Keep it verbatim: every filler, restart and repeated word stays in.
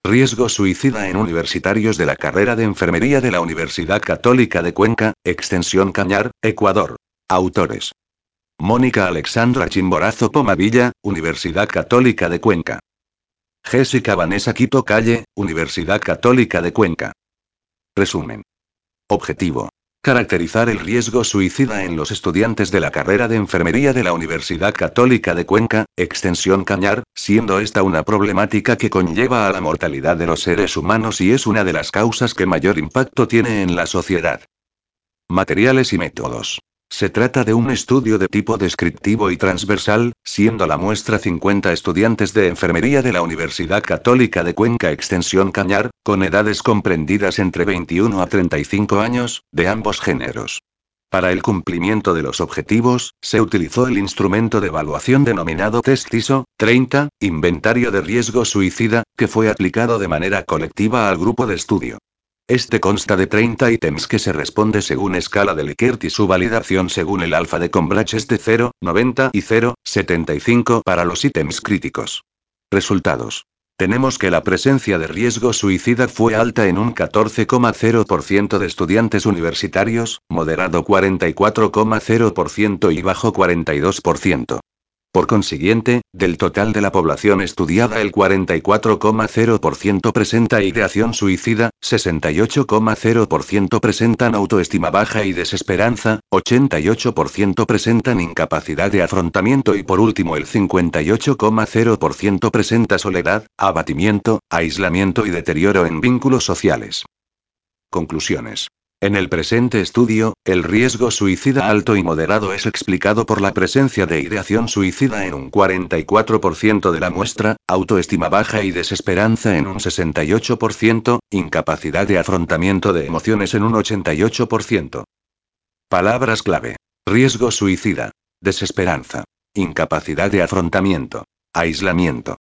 Riesgo suicida en universitarios de la carrera de enfermería de la Universidad Católica de Cuenca, Extensión Cañar, Ecuador. Autores: Mónica Alexandra Chimborazo Pomavilla, Universidad Católica de Cuenca. Jessica Vanessa Quito Calle, Universidad Católica de Cuenca. Resumen. Objetivo: caracterizar el riesgo suicida en los estudiantes de la carrera de enfermería de la Universidad Católica de Cuenca, Extensión Cañar, siendo esta una problemática que conlleva a la mortalidad de los seres humanos y es una de las causas que mayor impacto tiene en la sociedad. Materiales y métodos. Se trata de un estudio de tipo descriptivo y transversal, siendo la muestra cincuenta estudiantes de enfermería de la Universidad Católica de Cuenca Extensión Cañar, con edades comprendidas entre veintiuno a treinta y cinco años, de ambos géneros. Para el cumplimiento de los objetivos, se utilizó el instrumento de evaluación denominado Test I S O treinta, Inventario de Riesgo Suicida, que fue aplicado de manera colectiva al grupo de estudio. Este consta de treinta ítems que se responde según escala de Likert y su validación según el alfa de Cambridge es de cero, noventa y cero, setenta y cinco para los ítems críticos. Resultados. Tenemos que la presencia de riesgo suicida fue alta en un catorce coma cero por ciento de estudiantes universitarios, moderado cuarenta y cuatro coma cero por ciento y bajo cuarenta y dos por ciento. Por consiguiente, del total de la población estudiada el cuarenta y cuatro coma cero por ciento presenta ideación suicida, sesenta y ocho coma cero por ciento presentan autoestima baja y desesperanza, ochenta y ocho por ciento presentan incapacidad de afrontamiento y por último el cincuenta y ocho coma cero por ciento presenta soledad, abatimiento, aislamiento y deterioro en vínculos sociales. Conclusiones. En el presente estudio, el riesgo suicida alto y moderado es explicado por la presencia de ideación suicida en un cuarenta y cuatro por ciento de la muestra, autoestima baja y desesperanza en un sesenta y ocho por ciento, incapacidad de afrontamiento de emociones en un ochenta y ocho por ciento. Palabras clave. Riesgo suicida. Desesperanza. Incapacidad de afrontamiento. Aislamiento.